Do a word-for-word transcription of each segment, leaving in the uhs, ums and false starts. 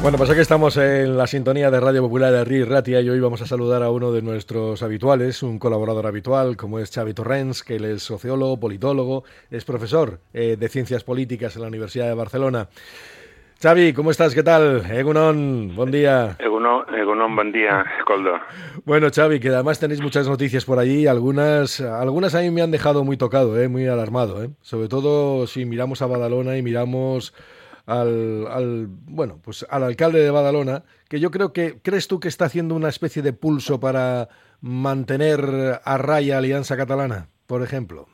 Bueno, pues aquí estamos en la sintonía de Radio Popular de Ri Ratia y hoy vamos a saludar a uno de nuestros habituales, un colaborador habitual como es Xavi Torrens, que él es sociólogo, politólogo, es profesor eh, de Ciencias Políticas en la Universidad de Barcelona. Xavi, ¿cómo estás? ¿Qué tal? Egunon, buen día. Egunon, Egunon, buen día, Coldo. Bueno, Xavi, que además tenéis muchas noticias por allí, algunas algunas a mí me han dejado muy tocado, eh, muy alarmado, eh. Sobre todo si miramos a Badalona y miramos al, al bueno, pues al alcalde de Badalona, que yo creo que, ¿crees tú que está haciendo una especie de pulso para mantener a raya Alianza Catalana, por ejemplo?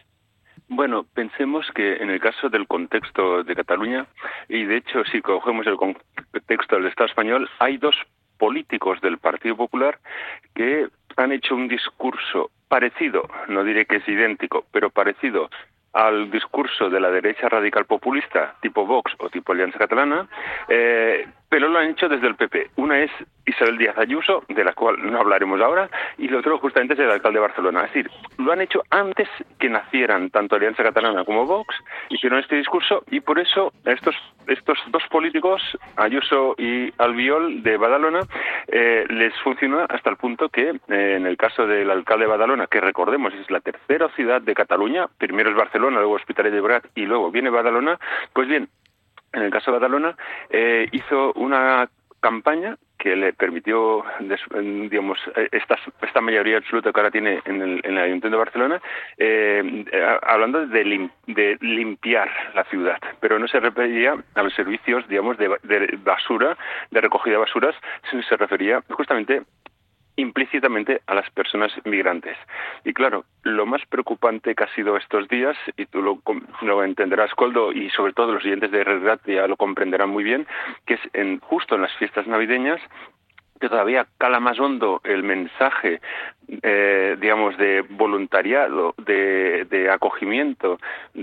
Bueno, pensemos que en el caso del contexto de Cataluña, y de hecho si cogemos el contexto del Estado español, hay dos políticos del Partido Popular que han hecho un discurso parecido, no diré que es idéntico, pero parecido al discurso de la derecha radical populista, tipo Vox o tipo Alianza Catalana, eh, pero lo han hecho desde el P P. Una es Isabel Díaz Ayuso, de la cual no hablaremos ahora, y el otro justamente es el alcalde de Barcelona. Es decir, lo han hecho antes que nacieran tanto Alianza Catalana como Vox, hicieron este discurso, y por eso estos estos dos políticos, Ayuso y Albiol de Badalona, eh, les funciona hasta el punto que, eh, en el caso del alcalde de Badalona, que recordemos es la tercera ciudad de Cataluña, primero es Barcelona, luego Hospitalet de Llobregat y luego viene Badalona, pues bien, en el caso de Badalona, eh, hizo una campaña que le permitió, digamos, esta, esta mayoría absoluta que ahora tiene en el, en el Ayuntamiento de Barcelona, eh, hablando de, lim, de limpiar la ciudad, pero no se refería a los servicios, digamos, de, de basura, de recogida de basuras, sino se refería justamente implícitamente a las personas migrantes. Y claro, lo más preocupante que ha sido estos días, y tú lo, lo entenderás, Coldo, y sobre todo los oyentes de Red Rat ya lo comprenderán muy bien, que es en, justo en las fiestas navideñas, que todavía cala más hondo el mensaje, eh, digamos, de voluntariado, de, de acogimiento,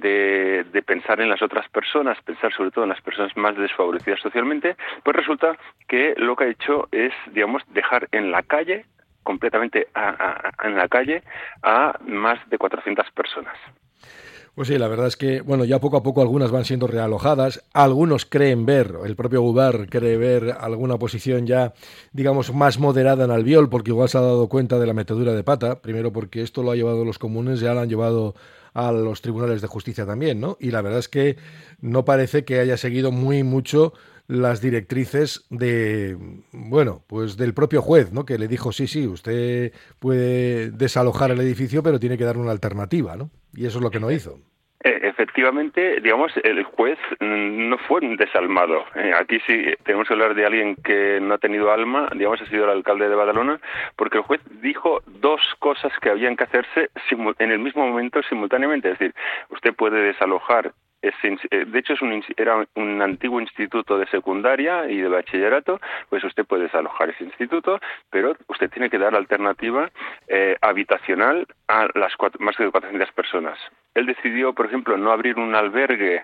de, de pensar en las otras personas, pensar sobre todo en las personas más desfavorecidas socialmente, pues resulta que lo que ha hecho es, digamos, dejar en la calle, completamente a, a, en la calle, a más de cuatrocientas personas. Pues sí, la verdad es que, bueno, ya poco a poco algunas van siendo realojadas, algunos creen ver, el propio Govern cree ver alguna posición ya, digamos, más moderada en Albiol, porque igual se ha dado cuenta de la metedura de pata, primero porque esto lo ha llevado los comunes, ya lo han llevado a los tribunales de justicia también, ¿no? Y la verdad es que no parece que haya seguido muy mucho las directrices de, bueno, pues del propio juez, ¿no? Que le dijo, sí, sí, usted puede desalojar el edificio, pero tiene que dar una alternativa, ¿no? Y eso es lo que no hizo. Efectivamente, digamos, el juez no fue un desalmado. Aquí sí tenemos que hablar de alguien que no ha tenido alma, digamos, ha sido el alcalde de Badalona, porque el juez dijo dos cosas que habían que hacerse en el mismo momento simultáneamente. Es decir, usted puede desalojar. De hecho, es un, era un antiguo instituto de secundaria y de bachillerato, pues usted puede desalojar ese instituto, pero usted tiene que dar alternativa eh, habitacional a las cuatro, más de cuatrocientas personas. Él decidió, por ejemplo, no abrir un albergue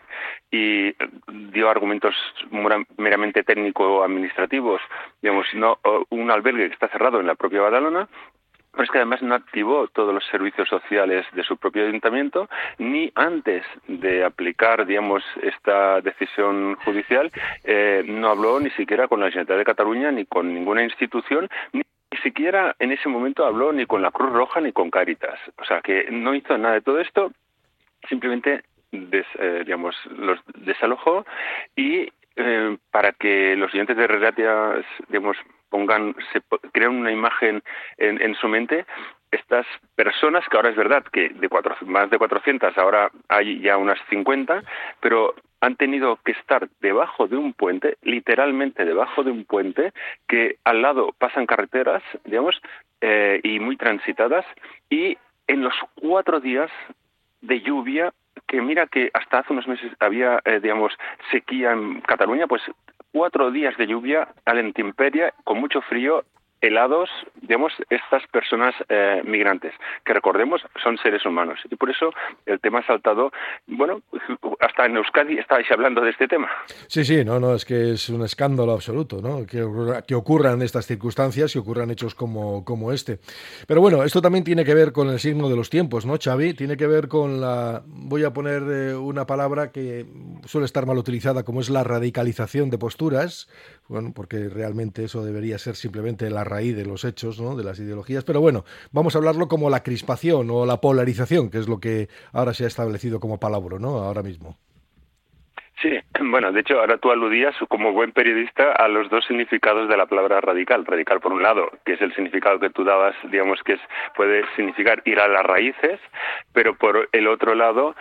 y dio argumentos meramente técnico-administrativos, digamos, no un albergue que está cerrado en la propia Badalona. Pero es que además no activó todos los servicios sociales de su propio ayuntamiento, ni antes de aplicar, digamos, esta decisión judicial, eh, no habló ni siquiera con la Generalitat de Cataluña, ni con ninguna institución, ni siquiera en ese momento habló ni con la Cruz Roja ni con Cáritas. O sea, que no hizo nada de todo esto, simplemente, des, eh, digamos, los desalojó y eh, para que los oyentes de Regatia, digamos, pongan, se crean una imagen en, en su mente, estas personas, que ahora es verdad que de cuatro, más de cuatrocientas, ahora hay ya unas cincuenta, pero han tenido que estar debajo de un puente, literalmente debajo de un puente, que al lado pasan carreteras, digamos, eh, y muy transitadas, y en los cuatro días de lluvia, que mira que hasta hace unos meses había, eh, digamos, sequía en Cataluña, pues cuatro días de lluvia a la intemperie, con mucho frío, helados, digamos, estas personas eh, migrantes, que recordemos son seres humanos. Y por eso el tema ha saltado, bueno, hasta en Euskadi estáis hablando de este tema. Sí, sí, no, no, es que es un escándalo absoluto, ¿no? Que, que ocurran estas circunstancias y ocurran hechos como, como este. Pero bueno, esto también tiene que ver con el signo de los tiempos, ¿no, Xavi? Tiene que ver con la... Voy a poner eh, una palabra que suele estar mal utilizada, como es la radicalización de posturas, bueno, porque realmente eso debería ser simplemente la raíz de los hechos, ¿no? De las ideologías, pero bueno, vamos a hablarlo como la crispación o la polarización, que es lo que ahora se ha establecido como palabra, ¿no? Ahora mismo. Sí, bueno, de hecho ahora tú aludías como buen periodista a los dos significados de la palabra radical. Radical por un lado, que es el significado que tú dabas, digamos que es puede significar ir a las raíces, pero por el otro lado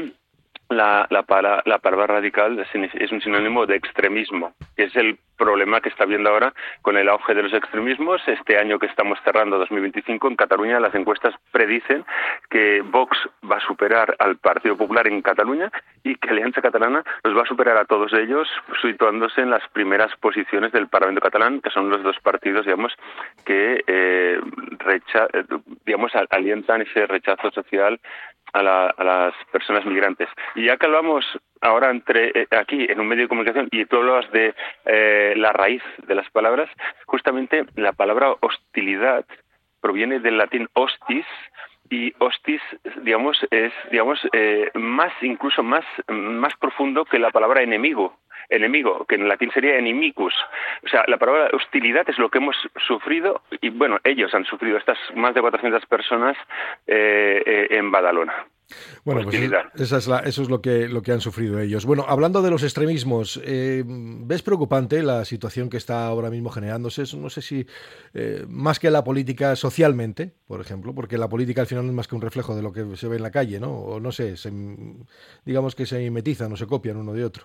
la, la, para, la palabra radical es un sinónimo de extremismo, que es el problema que está viendo ahora con el auge de los extremismos. Este año que estamos cerrando, dos mil veinticinco, en Cataluña las encuestas predicen que Vox va a superar al Partido Popular en Cataluña y que Alianza Catalana los va a superar a todos ellos, situándose en las primeras posiciones del Parlamento catalán, que son los dos partidos, digamos, que eh, recha digamos alientan ese rechazo social a, la, a las personas migrantes. Y ya que hablamos ahora entre eh, aquí en un medio de comunicación y tú hablas de eh, la raíz de las palabras, justamente la palabra hostilidad proviene del latín hostis, y hostis, digamos, es digamos eh, más incluso más más profundo que la palabra enemigo. Enemigo, que en latín sería inimicus. O sea, la palabra hostilidad es lo que hemos sufrido, y bueno, ellos han sufrido, estas más de cuatrocientas personas eh, eh, en Badalona. Bueno, pues esa es la, eso es lo que, lo que han sufrido ellos. Bueno, hablando de los extremismos, eh, ¿ves preocupante la situación que está ahora mismo generándose? No sé si eh, más que la política socialmente, por ejemplo, porque la política al final no es más que un reflejo de lo que se ve en la calle, ¿no? O no sé, se, digamos que se mimetizan o se copian uno de otro.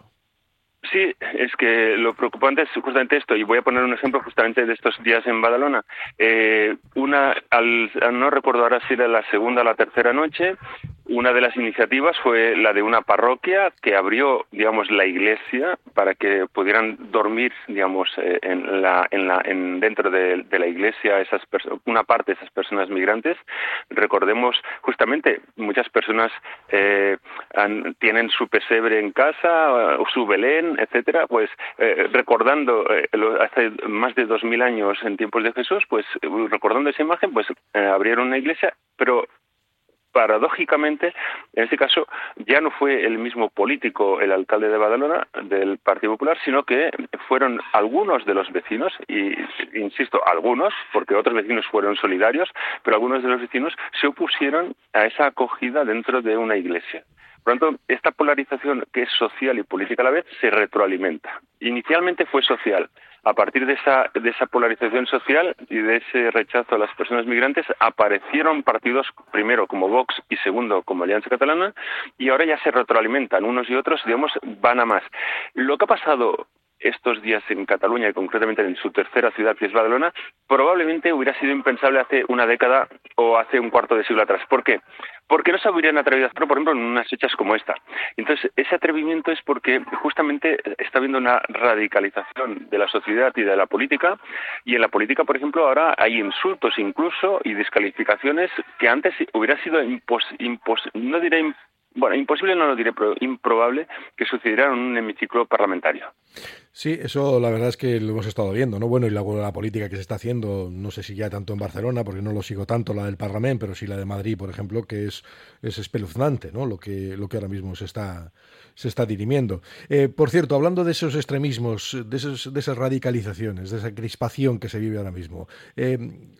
Sí, es que lo preocupante es justamente esto, y voy a poner un ejemplo justamente de estos días en Badalona. Eh, una, al, no recuerdo ahora si era la segunda o la tercera noche, una de las iniciativas fue la de una parroquia que abrió, digamos, la iglesia para que pudieran dormir, digamos, eh, en la, en la, en dentro de, de la iglesia esas una parte de esas personas migrantes. Recordemos, justamente, muchas personas eh, han, tienen su pesebre en casa, o su Belén, etcétera, pues eh, recordando eh, lo, hace más de dos mil años en tiempos de Jesús, pues recordando esa imagen, pues eh, abrieron una iglesia, pero paradójicamente, en este caso, ya no fue el mismo político, el alcalde de Badalona, del Partido Popular, sino que fueron algunos de los vecinos, y insisto, algunos, porque otros vecinos fueron solidarios, pero algunos de los vecinos se opusieron a esa acogida dentro de una iglesia. Por lo tanto, esta polarización, que es social y política a la vez, se retroalimenta. Inicialmente fue social. A partir de esa, de esa polarización social y de ese rechazo a las personas migrantes, aparecieron partidos, primero como Vox y segundo como Alianza Catalana, y ahora ya se retroalimentan unos y otros, digamos, van a más. Lo que ha pasado estos días en Cataluña y concretamente en su tercera ciudad, que es Badalona, probablemente hubiera sido impensable hace una década o hace un cuarto de siglo atrás. ¿Por qué? Porque no se hubieran atrevido a hacerlo, por ejemplo, en unas fechas como esta. Entonces, ese atrevimiento es porque justamente está habiendo una radicalización de la sociedad y de la política, y en la política, por ejemplo, ahora hay insultos incluso y descalificaciones que antes hubiera sido impos, impos, no diré imposible, Bueno, imposible no lo diré, pero improbable que sucediera en un hemiciclo parlamentario. Sí, eso la verdad es que lo hemos estado viendo, ¿no? Bueno, y luego la política que se está haciendo, no sé si ya tanto en Barcelona, porque no lo sigo tanto la del Parlamento, pero sí la de Madrid, por ejemplo, que es, es espeluznante, ¿no? Lo que, lo que ahora mismo se está, se está dirimiendo. Eh, por cierto, hablando de esos extremismos, de, esos, de esas radicalizaciones, de esa crispación que se vive ahora mismo, eh,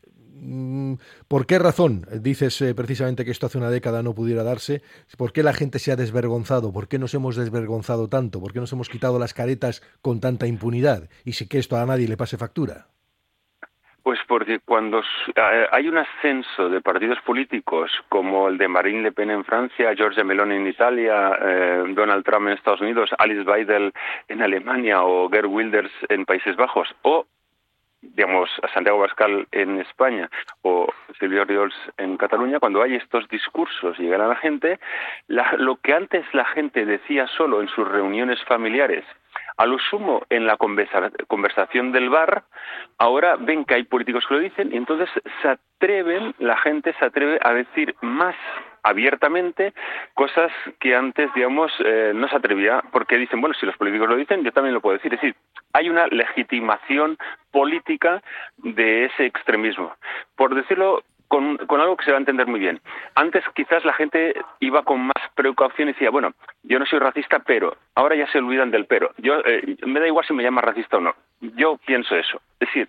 ¿por qué razón dices eh, precisamente que esto hace una década no pudiera darse? ¿Por qué la gente se ha desvergonzado? ¿Por qué nos hemos desvergonzado tanto? ¿Por qué nos hemos quitado las caretas con tanta impunidad? Y sin que esto a nadie le pase factura. Pues porque cuando hay un ascenso de partidos políticos como el de Marine Le Pen en Francia, Giorgia Meloni en Italia, eh, Donald Trump en Estados Unidos, Alice Weidel en Alemania o Geert Wilders en Países Bajos, o digamos, a Santiago Abascal en España o Silvio Riols en Cataluña, cuando hay estos discursos y llegan a la gente, la, lo que antes la gente decía solo en sus reuniones familiares, A lo sumo, en la conversa, conversación del bar, ahora ven que hay políticos que lo dicen y entonces se atreven, la gente se atreve a decir más abiertamente cosas que antes, digamos, eh, no se atrevía, porque dicen, bueno, si los políticos lo dicen, yo también lo puedo decir. Es decir, hay una legitimación política de ese extremismo. Por decirlo con, con algo que se va a entender muy bien. Antes quizás la gente iba con más precaución y decía, bueno, yo no soy racista, pero ahora ya se olvidan del pero. Yo eh, me da igual si me llama racista o no. Yo pienso eso. Es decir,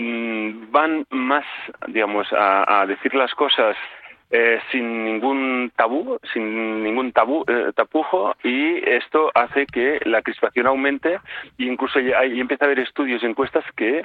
mmm, van más, digamos, a, a decir las cosas Eh, sin ningún tabú, sin ningún tabú, eh, tapujo, y esto hace que la crispación aumente e incluso ya, ya empieza a haber estudios y encuestas que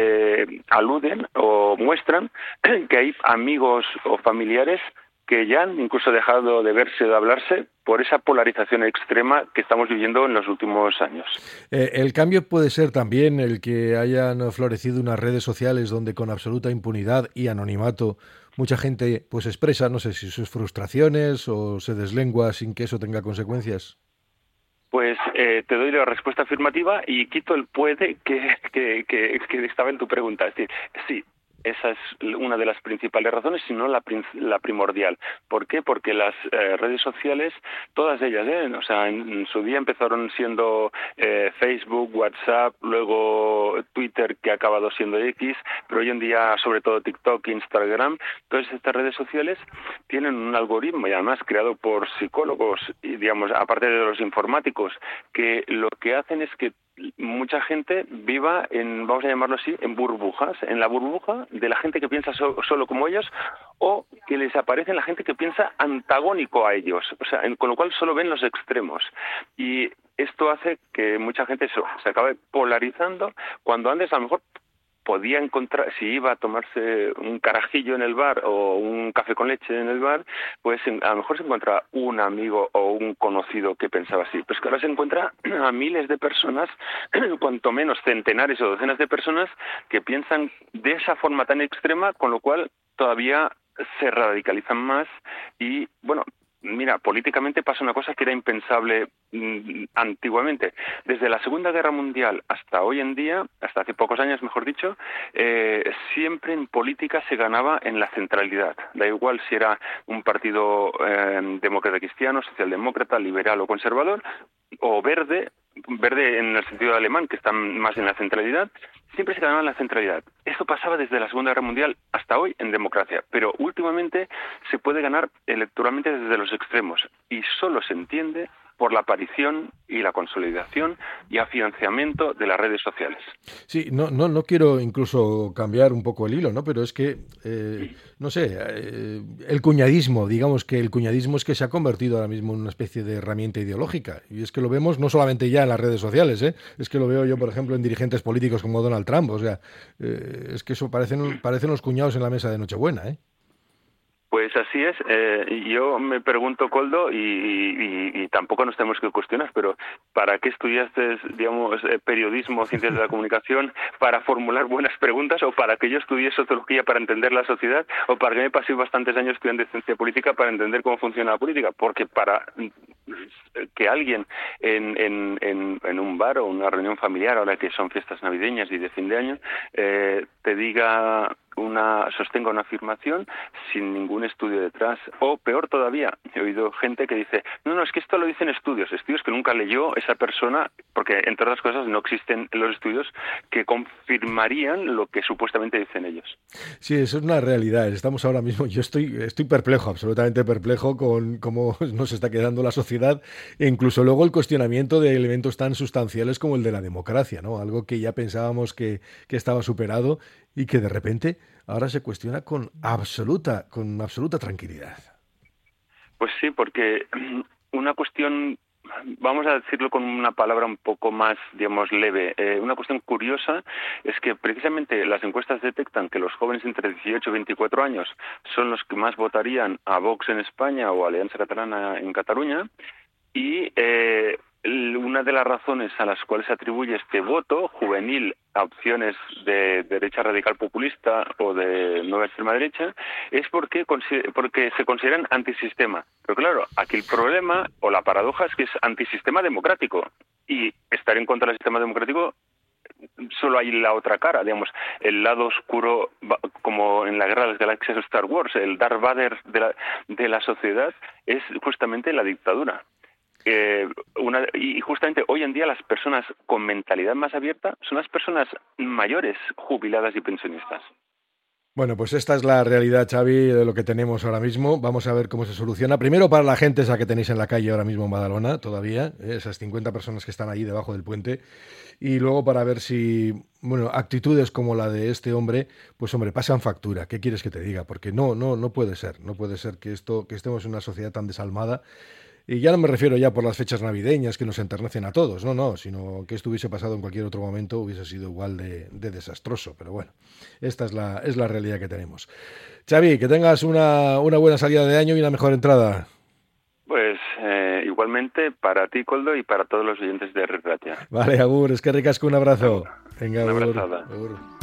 eh, aluden o muestran que hay amigos o familiares que ya han incluso dejado de verse o de hablarse por esa polarización extrema que estamos viviendo en los últimos años. Eh, el cambio puede ser también el que hayan florecido unas redes sociales donde con absoluta impunidad y anonimato mucha gente pues expresa, no sé si sus frustraciones o se deslengua sin que eso tenga consecuencias. Pues eh, te doy la respuesta afirmativa y quito el puede que, que, que, que estaba en tu pregunta. Es decir, sí, esa es una de las principales razones, si no la, la primordial. ¿Por qué? Porque las eh, redes sociales, todas ellas, ¿eh? o sea, en, en su día empezaron siendo eh, Facebook, WhatsApp, luego Twitter, que ha acabado siendo X, pero hoy en día, sobre todo TikTok, Instagram, todas estas redes sociales tienen un algoritmo, y además creado por psicólogos, y digamos, aparte de los informáticos, que lo que hacen es que mucha gente viva en, vamos a llamarlo así, en burbujas, en la burbuja de la gente que piensa so, solo como ellos, o que les aparece la gente que piensa antagónico a ellos, o sea, en, con lo cual solo ven los extremos. Y esto hace que mucha gente eso, se acabe polarizando, cuando antes a lo mejor podía encontrar, si iba a tomarse un carajillo en el bar o un café con leche en el bar, pues a lo mejor se encuentra un amigo o un conocido que pensaba así. Pues que ahora se encuentra a miles de personas, cuanto menos centenares o docenas de personas que piensan de esa forma tan extrema, con lo cual todavía se radicalizan más y, bueno, mira, políticamente pasa una cosa que era impensable mmm, antiguamente. Desde la Segunda Guerra Mundial hasta hoy en día, hasta hace pocos años, mejor dicho, eh, siempre en política se ganaba en la centralidad. Da igual si era un partido eh, demócrata cristiano, socialdemócrata, liberal o conservador, o verde, verde en el sentido alemán, que está más en la centralidad, siempre se ganaba en la centralidad. Esto pasaba desde la Segunda Guerra Mundial hasta hoy en democracia, pero últimamente se puede ganar electoralmente desde los extremos y solo se entiende por la aparición y la consolidación y afianzamiento de las redes sociales. Sí, no, no, no quiero incluso cambiar un poco el hilo, ¿no? Pero es que, eh, no sé, eh, el cuñadismo, digamos que el cuñadismo es que se ha convertido ahora mismo en una especie de herramienta ideológica. Y es que lo vemos no solamente ya en las redes sociales, ¿eh? Es que lo veo yo, por ejemplo, en dirigentes políticos como Donald Trump. O sea, eh, es que eso parecen, parecen los cuñados en la mesa de Nochebuena, ¿eh? Pues así es. Eh, yo me pregunto, Koldo, y, y, y tampoco nos tenemos que cuestionar, pero ¿para qué estudiaste, digamos, periodismo, ciencias de la comunicación, para formular buenas preguntas, o para que yo estudie sociología para entender la sociedad, o para que me pasé bastantes años estudiando ciencia política para entender cómo funciona la política? Porque para que alguien en, en, en, en un bar o una reunión familiar, ahora que son fiestas navideñas y de fin de año, eh, te diga una sostenga una afirmación sin ningún estudio detrás, o peor todavía, he oído gente que dice, no, no, es que esto lo dicen estudios, estudios que nunca leyó esa persona, porque entre otras cosas no existen los estudios que confirmarían lo que supuestamente dicen ellos. Sí, eso es una realidad. Estamos ahora mismo, yo estoy, estoy perplejo, absolutamente perplejo con cómo nos está quedando la sociedad, e incluso luego el cuestionamiento de elementos tan sustanciales como el de la democracia, ¿no? Algo que ya pensábamos que, que estaba superado y que de repente ahora se cuestiona con absoluta, con absoluta tranquilidad. Pues sí, porque una cuestión, vamos a decirlo con una palabra un poco más, digamos, leve, eh, una cuestión curiosa es que precisamente las encuestas detectan que los jóvenes entre dieciocho y veinticuatro años son los que más votarían a Vox en España o a Alianza Catalana en Cataluña, y eh, una de las razones a las cuales se atribuye este voto juvenil a opciones de derecha radical populista o de nueva extrema derecha es porque, porque se consideran antisistema. Pero claro, aquí el problema o la paradoja es que es antisistema democrático. y estar en contra del sistema democrático, solo hay la otra cara, digamos, el lado oscuro, como en la Guerra de las Galaxias de Star Wars, el Darth Vader de la, de la sociedad es justamente la dictadura. Eh, una, y justamente hoy en día las personas con mentalidad más abierta son las personas mayores, jubiladas y pensionistas. Bueno, pues esta es la realidad, Xavi, de lo que tenemos ahora mismo. Vamos a ver cómo se soluciona. Primero para la gente esa que tenéis en la calle ahora mismo en Badalona, todavía, ¿eh? Esas cincuenta personas que están allí debajo del puente. Y luego para ver si, bueno, actitudes como la de este hombre, pues hombre, pasan factura. ¿Qué quieres que te diga? Porque no, no, no puede ser. No puede ser que esto, que estemos en una sociedad tan desalmada. Y ya no me refiero ya por las fechas navideñas que nos enternecen a todos, no, no, sino que esto hubiese pasado en cualquier otro momento hubiese sido igual de, de desastroso, pero bueno, esta es la, es la realidad que tenemos. Xavi, que tengas una, una buena salida de año y una mejor entrada. Pues eh, igualmente para ti, Coldo, y para todos los oyentes de Red Ratia. Vale, agur, es que ricasco, un abrazo. Venga, una agur, abrazada. agur.